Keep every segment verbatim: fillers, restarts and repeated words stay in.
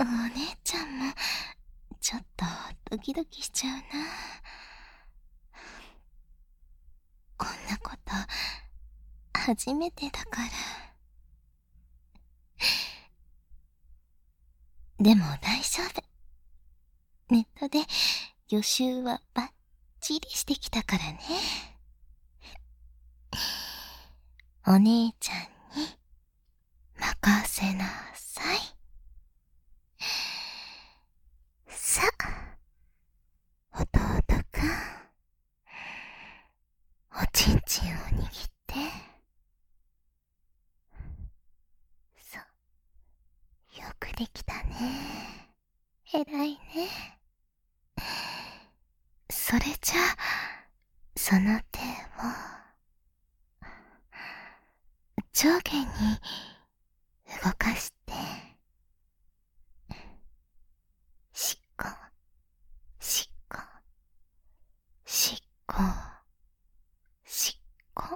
お姉ちゃんもちょっとドキドキしちゃうな。こんなこと初めてだから。でも大丈夫。ネットで予習はバッチリしてきたからね。お姉ちゃんに任せなさい。さあ、弟くん、おちんちんを握って。そう、よくできたね。えらいね。それじゃあ、その手を上下に動かして、しっこ、しっこ、しっこ、しっこ。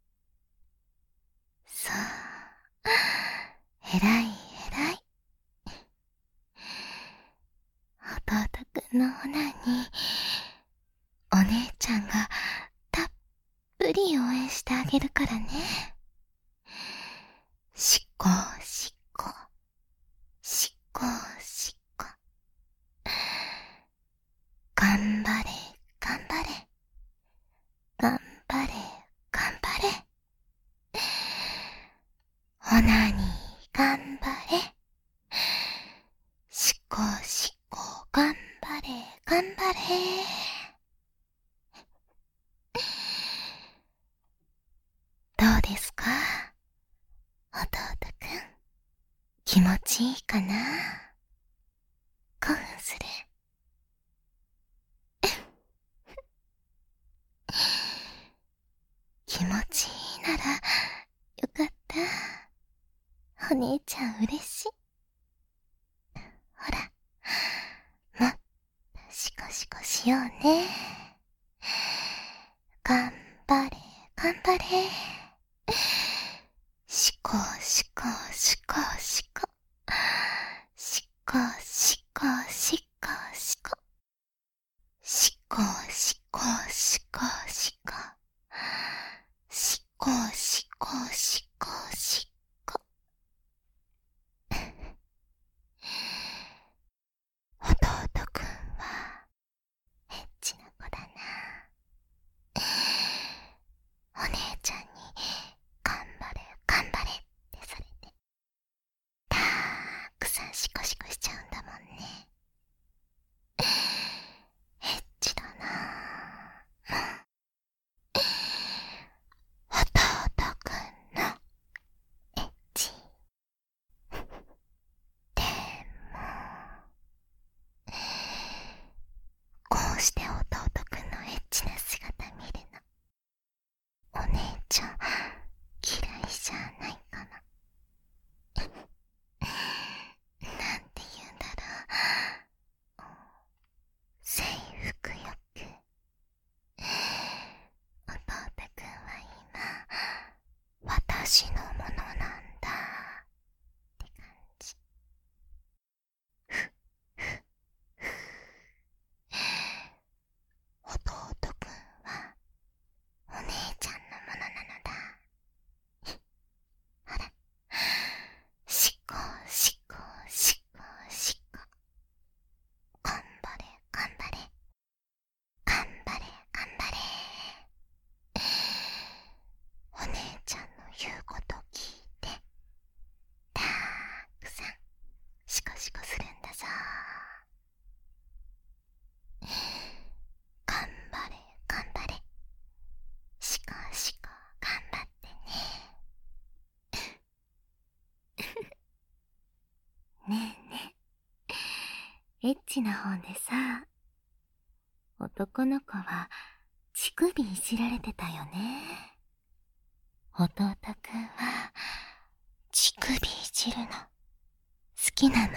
さあ、えらいえらい。弟くんのオナにお姉ちゃんがたっぷり応援してあげるからね。しっこしっこ、しっこしっこ。頑張れ頑張れ、頑張れ頑張れ。オナに頑張れ。しっこしっこ頑張れ頑張れ。どうですか、弟くん。気持ちいいかな。興奮する。気持ちいいならよかった。お姉ちゃん嬉しい。ほら、もっとシコシコしようね。頑張れ頑張れ。シコシコシコシコ、シコシコシコシコ、シコシコシコシコ、シコシコシコシコ。弟くんはエッチな子だな。お姉ちゃんに頑張れ頑張れってされて、たーくさんシコシコしちゃうんだもんね。エッチだなぁ。弟くんのエッチ。でも、こうして弟くんのエッチな姿見るの、お姉ちゃん嫌いじゃないかな。なんて言うんだろう。征服欲。弟くんは今、私のものなんだって感じ。ふ、ふ、ふ。弟くんは、お姉ちゃんのものなのだ。ほら、しこしこしこしこ。頑張れ頑張れ、頑張れ頑張れ。お姉ちゃんの言うこと聞いて、たーくさんシコシコするんだぞ。頑張れ頑張れ、シコシコ頑張ってね。ねえねえ、エッチな本でさ、男の子は乳首いじられてたよね。弟くんは乳首いじるの好きなの。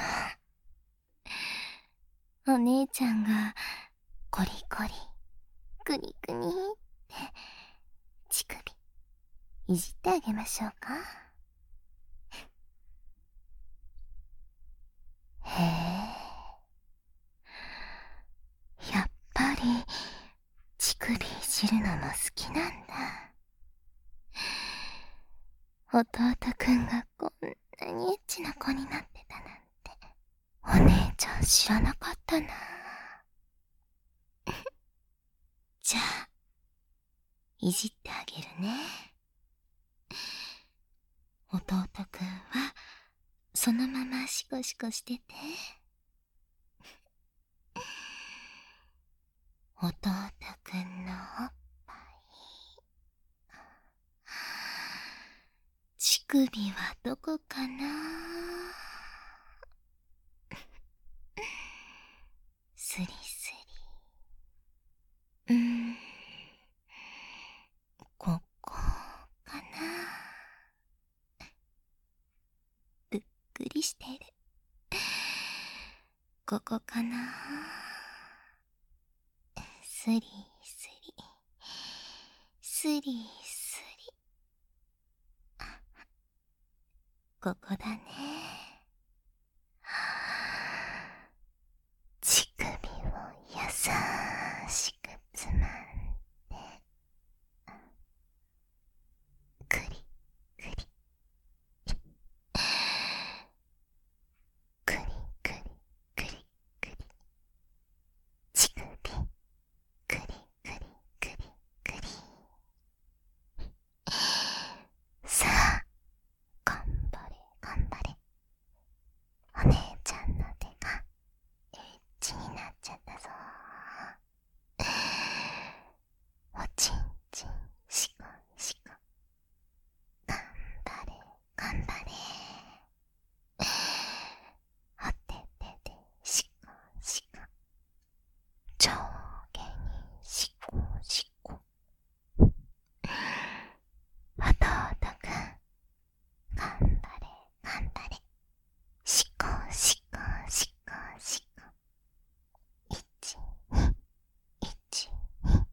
お姉ちゃんがコリコリクニクニって乳首いじってあげましょうか。へえ、 走るのも好きなんだ。弟くんがこんなにエッチな子になってたなんて、お姉ちゃん知らなかったな。じゃあ、いじってあげるね。弟くんは、そのままシコシコしてて。弟くんのおっぱい。乳首はどこかな。スリスリ。うーん。ここかな。ぷっくりしてる。ここかな。スリスリ。スリスリ。ここだね。乳首を優しくつまんで、くりくりくりくりくりくり、乳首くりくりくりくり。さあ、頑張れ頑張れ。お姉ちゃんの手がエッチになっちゃったぞ。おちんちんしこしこ。頑張れ頑張れ。おててでしこしこ。上下にしこしこ。弟くん、頑張れ頑張れ。しこしこしこしこ。いちにいちに。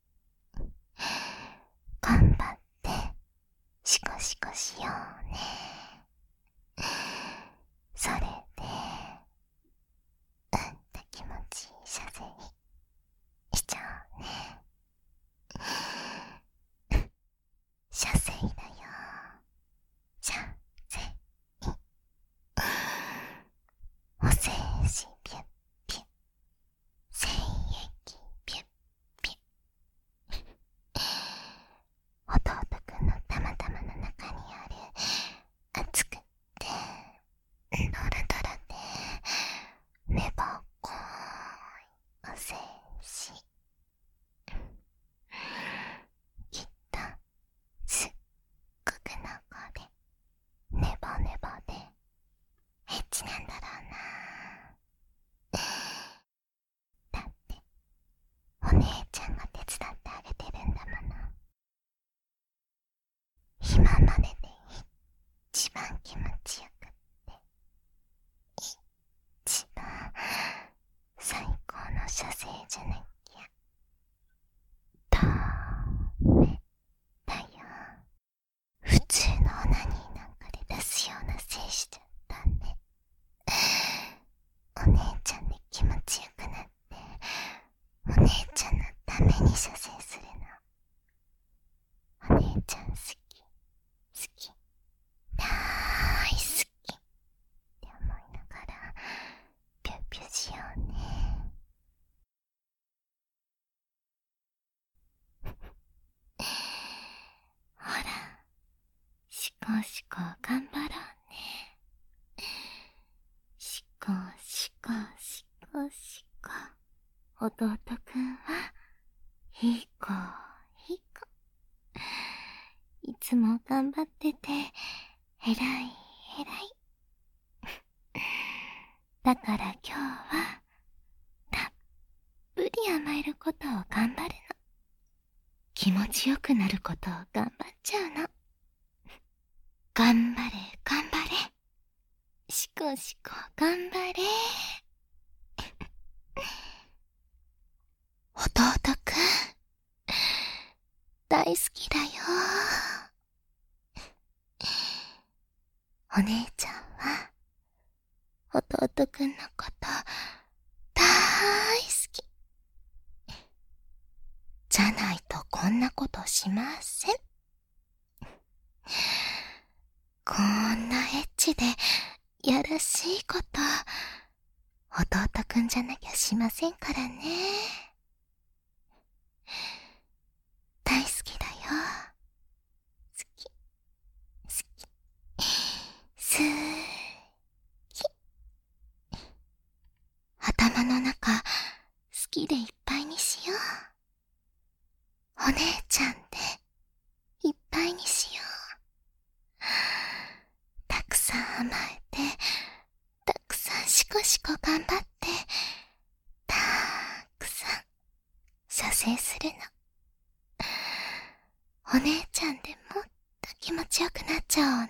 頑張ってシコシコしようね。それでうんと気持ちいい射精しちゃうね。射精だよ。射精。お精子ピュッピュッ。精液ピュッピュッ。弟くんのたまたまの中にある熱くってドロドロでめばっこいお精子、きっとすっごく濃厚でネバネバでエッチなんだろうな。だってお姉ちゃんが手伝ってあげてるんだもの。今までで一番気持ちよくって一番最高の射精じゃなきゃダメだよ。普通のオナニーなんかで出すような精子じゃダメ。お姉ちゃんで気持ちよくなってお姉ちゃんのために射精するの。お姉ちゃん好き好き大好きって思いながらピュッピュしようね。ほら、しこしこ頑張ろうね。しこしこしこしこ。弟くんはいい子いい子。いつも頑張ってて偉い偉い。だから今日はたっぷり甘えることを頑張るの。気持ちよくなることを頑張っちゃうの。頑張れ頑張れ。しこしこ頑張れ。弟くん大好きだよ。お姉ちゃんは弟くんのこと大好きじゃないとんなことしません。こんなエッチでやらしいこと、弟くんじゃなきゃしませんからね。大好きだよ。好き、好き、すーき。頭の中、好きでいっぱいにしよう。お姉ちゃんでいっぱいにしよう。たくさん甘えて、たくさんシコシコ頑張って、たくさん射精するの。お姉ちゃんでもっと気持ちよくなっちゃおうね。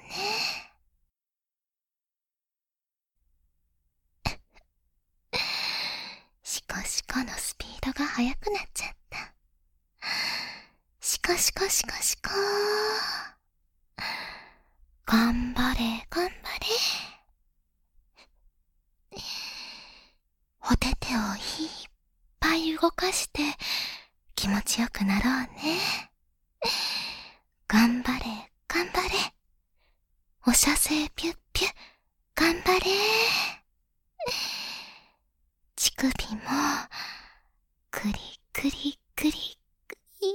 シコシコのスピードが速くなっちゃった。シコシコシコシコー。頑張れ頑張れ。お手手をいっぱい動かして気持ちよくなろうね。頑張れ頑張れ。お射精ピュッピュッ頑張れ。乳首もクリクリクリクリ。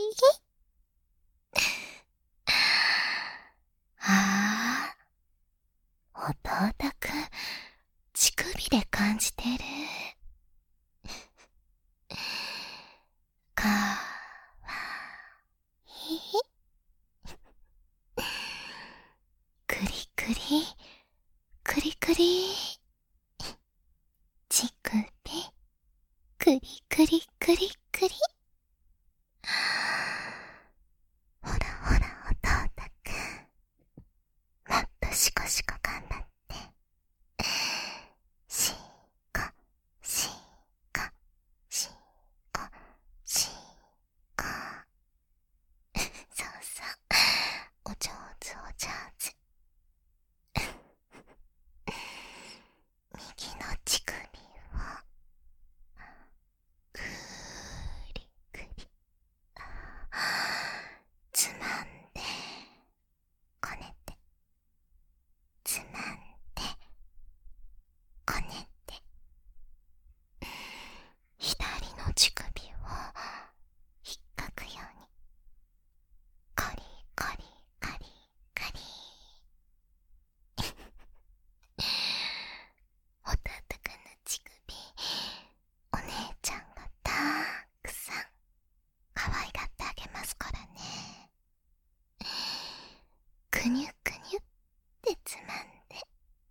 ああ、弟くん乳首で感じてる。かわいい。クリクリクリクリ。乳首クリクリクリクリ。ほらほら弟くん、もっとシコシコ頑張って。シコシコシコシコ。そうそう、お上手お上手。右の乳首をくりくりつまんでこねて、つまんでこねて、左の乳首を引っかくようにコリコリコリコリ。弟くんの乳首、お姉ちゃんがたくさん可愛がってあげますからね。くにゅくにゅってつまんで、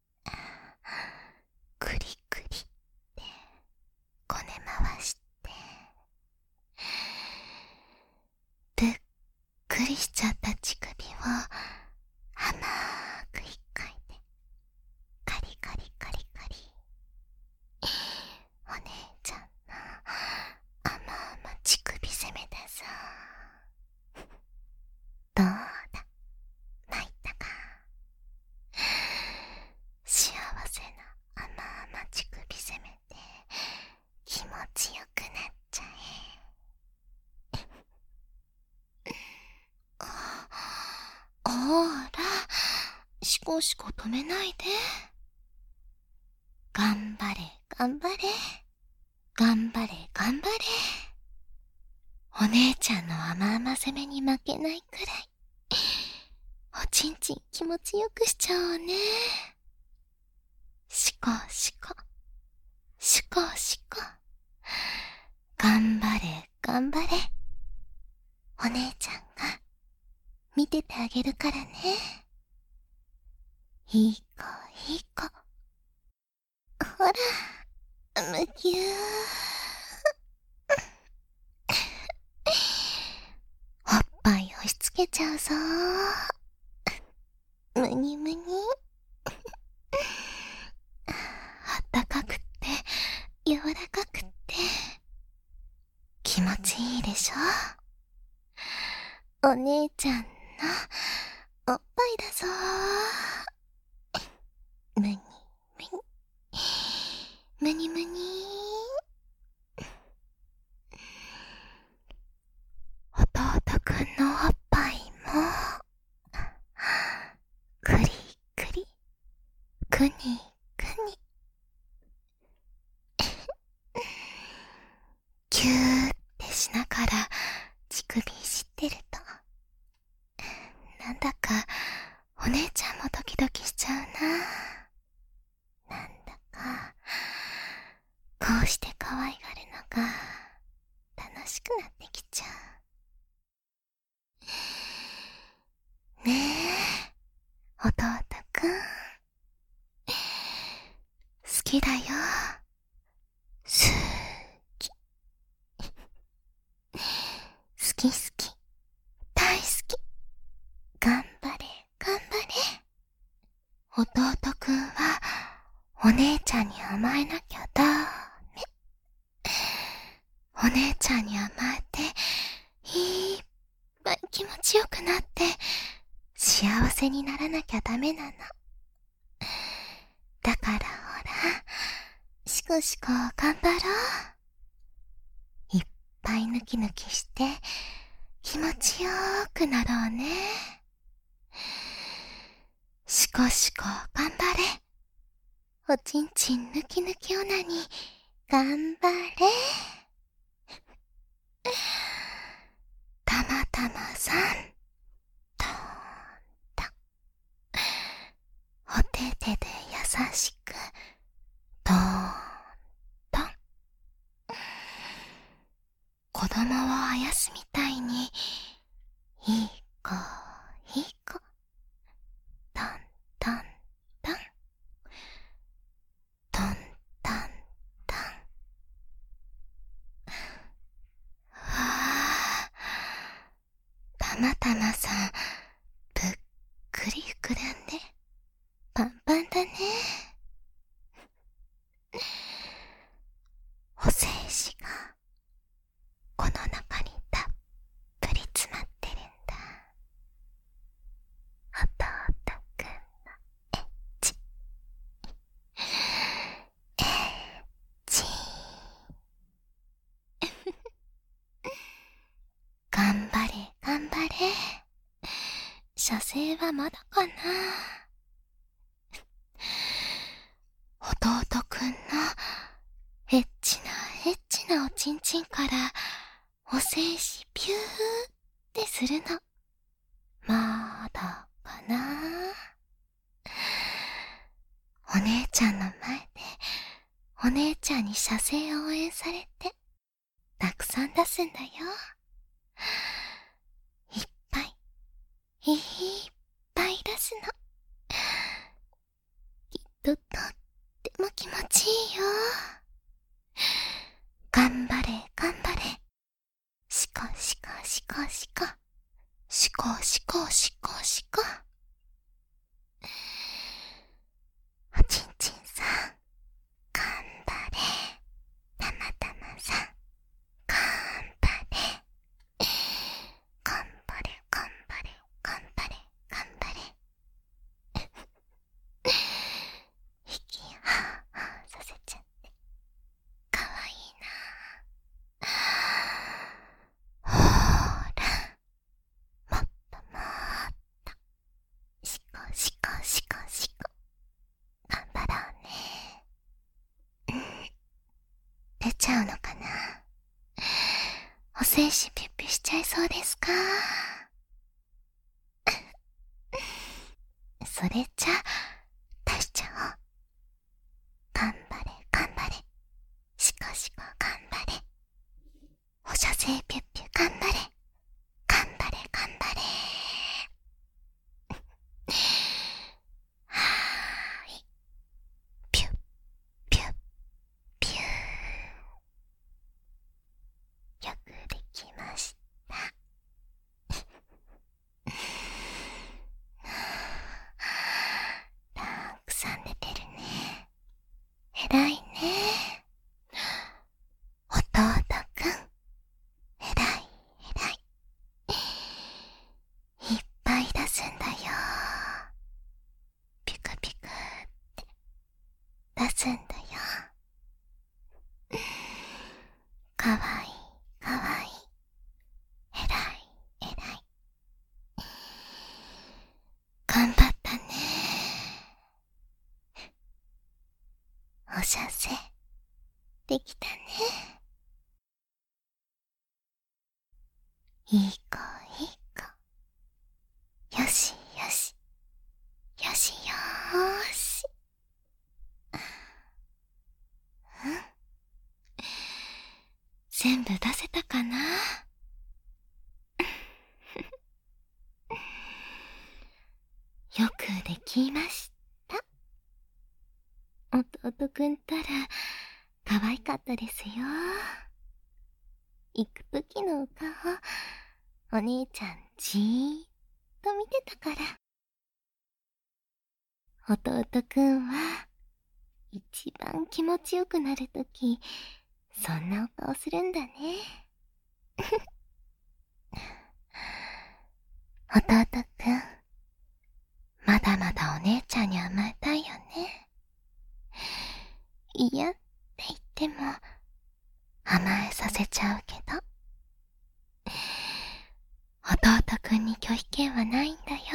クリクリってこね回して、ぷっくりしちゃった乳首を甘く引っかいて、カリカリカリカリ。お姉ちゃんの甘々乳首攻めだぞ。どうだ、参ったか。幸せな甘々乳首攻めて気持ちよくなっちゃえ。あら、シコシコ止めないで。頑張れ頑張れ頑張れ頑張れ。お姉ちゃんの甘々攻めに負けないくらいおちんちん気持ちよくしちゃおうね。シコシコシコシコ。頑張れ頑張れ。お姉ちゃんが見ててあげるからね。いい子いい子。ほら、むぎゅー。おっぱい押し付けちゃうぞー。むにむに。あったかくって柔らかくって気持ちいいでしょ。お姉ちゃんのおっぱいだぞー。むにむにむにむに。弟くんうして可愛がるのが楽しくなってきちゃう。ねえ、弟くん。好きだよ。すーき。好き好き。大好き。頑張れ、頑張れ。弟くんはお姉ちゃんに甘えなきゃダメ。お姉ちゃんに甘えていっぱい気持ちよくなって幸せにならなきゃダメなの。だからほら、しこしこ頑張ろう。いっぱいぬきぬきして気持ちよくなろうね。しこしこ頑張れ。おちんちんぬきぬきオナニー頑張れ。たまたまさん、とーんと。お手手で優しく、とーんと。子供をあやすみたいに、いい子、いい子。トントントン。トントントン。わあ、たまたまさん、ぷっくり膨らんで、パンパンだね。お精子が、この中にたっぷり詰まってるんだ。弟くんのエッチ。エッチ。頑張れ、頑張れ。射精はまだかな。弟くんのエッチなエッチなおちんちんからお精子ピューってするの。まだかな。お姉ちゃんの前でお姉ちゃんに射精を応援されてたくさん出すんだよ。いっぱいいっぱい出すの。きっととっても気持ちいいよ。頑張れ頑張れ。しこしこしこしこ。しこしこしこしこ。おちんちんさん、頑張れ。たまたまさん、頑張れ。頑張れ頑張れ頑張れ頑張れ。息はぁはぁさせちゃってかわいいな。ほーら、もっともっとしこしこしこしこ頑張ろうね。うん、出ちゃうのかな。お精子ピュッピュしちゃいそうですか。それじゃ出しちゃおう。頑張れ頑張れ。しこしこ頑張れ。お射精ピュッピュ頑張れ。頑張れ頑張れ。はーい。ピュッピュッピュー。よくできました。たくさん出てるね。えらいね。弟くん、えらいえらい。いっぱい出すんだよ。ピクピクって出すんだよ。かわいいかわいい。えらいえらい。頑張ったね。お射精できたね。いい子いい子。よしよしよしよーし。うん、 全部出せたかな？よくできました。弟くんたら可愛かったですよ。行くときのお顔、お姉ちゃんじーっと見てたから。弟くんは一番気持ちよくなるとき、そんなお顔するんだね。弟くん、まだまだお姉ちゃんに甘えたいよね。嫌って言っても甘えさせちゃうけど、弟くんに拒否権はないんだよ。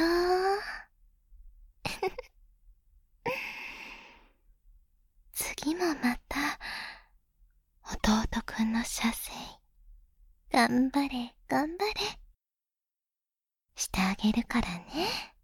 次もまた弟くんの射精頑張れ頑張れしてあげるからね。